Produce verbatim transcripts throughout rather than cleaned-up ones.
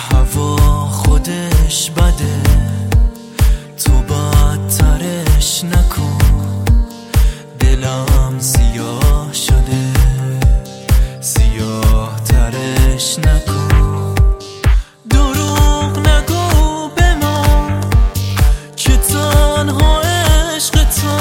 هوا خودش بده، تو بدترش نکن. دلم سیاه شده، سیاه ترش نکن. دروغ نگو به ما که تنها عشق تو،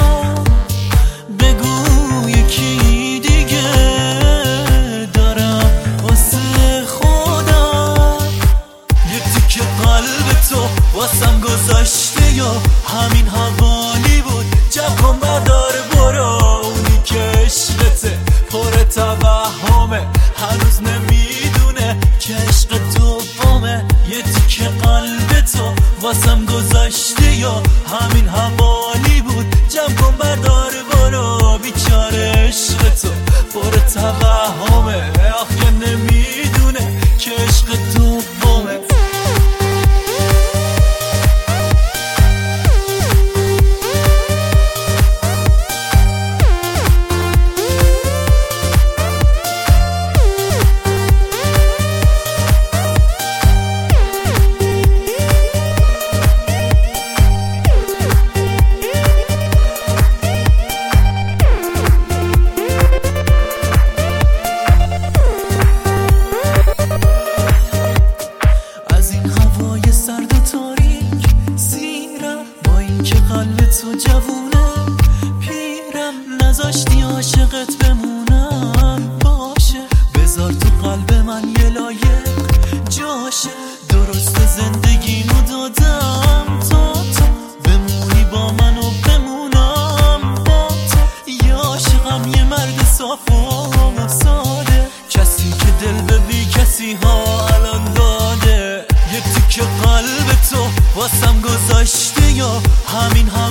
بگو یکی دیگه دارم واسه خودم. یه تیکه قلب تو واسم گذاشته یا همین حوالی بود. جمع کن بردار برو، اونی که عشقته پر توهمه، هنوز نمیدونه که عشق دومه. یه تیکه قلب تو واسم گذاشته یا همین حوالی بود. جمع کن بردار برو، بیچاره عشق تو پر توهمه، آخه نمیدونه که عشق دومه. تو جوونه پیرم، نذاشتی عاشقت بمونم. باشه بذار تو قلب من یه لایق جاشه. درست زندگیمو دادم تا تو بمونی با من و بمونم با تو. یه عاشقم یه مرد صاف و ساده، کسی که دل به بی کسی ها الان داده. یه تیکه قلب تو واسم گذاشته یا همین ها